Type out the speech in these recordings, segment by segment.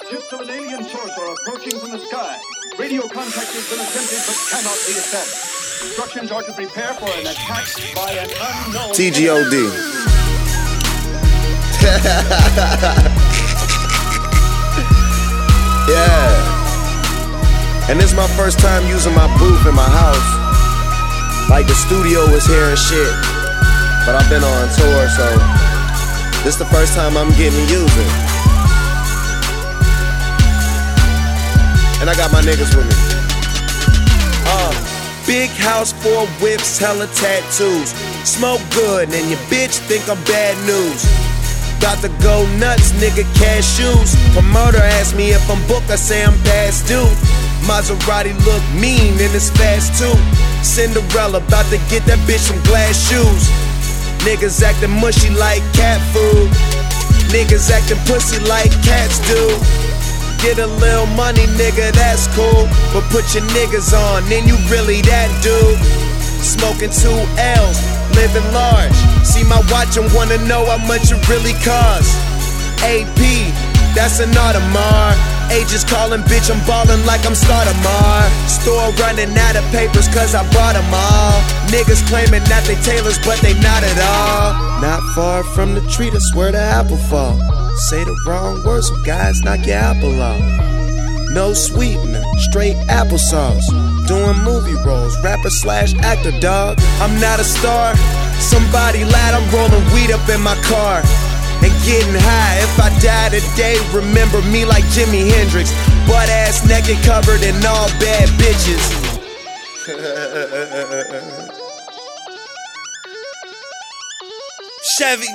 Ships of an alien source are approaching from the sky. Radio contact has been attempted but cannot be established. Instructions are to prepare for an attack by an unknown... TGOD. Yeah. And this is my first time using my booth in my house. Like the studio was here and shit. But I've been on tour, so this is the first time I'm getting to use it. And I got my niggas with me. Big house, 4 whips, hella tattoos. Smoke good and your bitch think I'm bad news. About to go nuts, nigga, cashews. Promoter asked me if I'm booked, I say I'm past due. Maserati look mean and it's fast too. Cinderella about to get that bitch some glass shoes. Niggas acting mushy like cat food. Niggas acting pussy like cats do. Get a little money, nigga, that's cool. But put your niggas on, then you really that dude. Smoking 2 L's, living large. See my watch and wanna know how much it really costs. AP, that's an Audemars. Agents calling, bitch, I'm ballin' like I'm Startamar. Store running out of papers cause I bought them all. Niggas claiming that they tailors, but they not at all. Not far from the tree, that's where the apple fall. Say the wrong words, so guys knock your apple off. No sweetener, straight applesauce. Doing movie roles, rapper / actor, dog. I'm not a star, somebody lad, I'm rolling weed up in my car and getting high. If I die today, remember me like Jimi Hendrix. Butt ass naked, covered in all bad bitches. Chevy.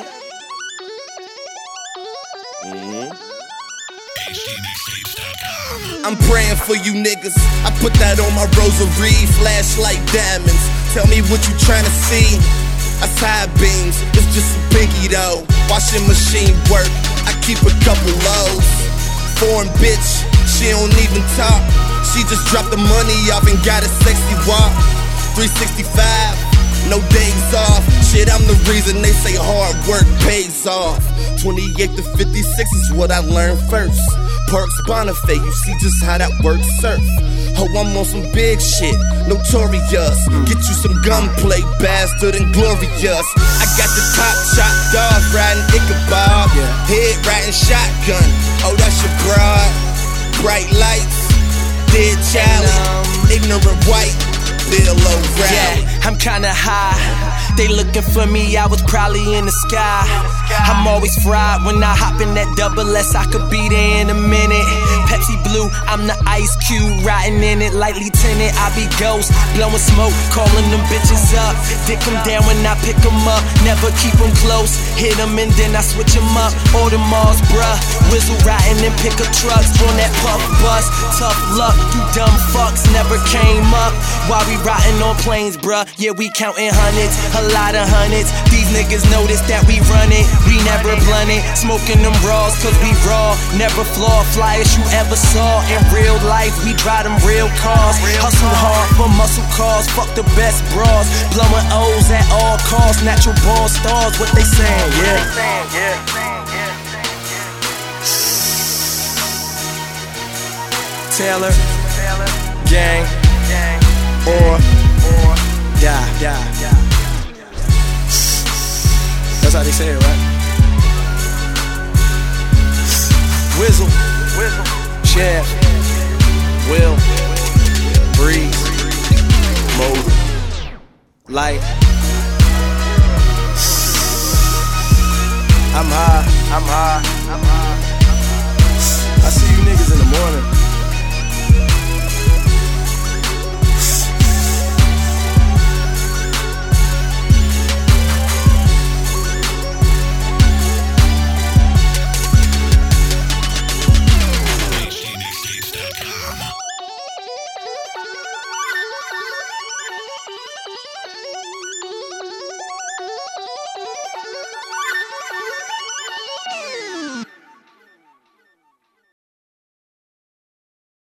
I'm praying for you niggas. I put that on my rosary, flashlight diamonds. Tell me what you tryna see. I side beams, it's just a pinky though. Washing machine work, I keep a couple lows. Foreign bitch, she don't even talk. She just dropped the money off and got a sexy walk. 365, no days off. Shit, I'm the reason they say hard work pays off. 28 to 56 is what I learned first. Perks Bonifay, you see just how that works surf. Oh, I'm on some big shit, notorious. Get you some gunplay, bastard and glorious. I got the top chopped off, riding Ichabod. Head riding shotgun, oh that's your broad. Bright lights, dead Charlie. Ignorant white, Bill O'Reilly. Yeah, I'm kinda high. They looking for me, I was probably in the sky. I'm always fried when I hop in that double S, I could be there in a minute. Pepsi Blue, I'm the Ice Cube, riding in it like Lieutenant. I be ghost, blowing smoke, calling them bitches up. Dick them down when I pick them up, never keep them close. Hit them and then I switch them up. Order Mars, bruh, Whizzle riding in pickup trucks on that puff bus. Tough luck, you dumb fucks never came up. While we riding on planes, bruh, yeah we counting hundreds, a lot of hundreds. These niggas notice that we run it, we never blunt it. Smoking them raws cause we raw, never flaw. Flyest you ever saw in real life, we drive them real cars. Hustle hard for muscle cars, fuck the best bras. Blowing O's at all costs, natural born stars, what they saying, yeah. Taylor, gang, or die. That's how they say it, right? Whizzle, Chad, Will, Breeze, Mode, Light. I'm high. I see you niggas in the morning.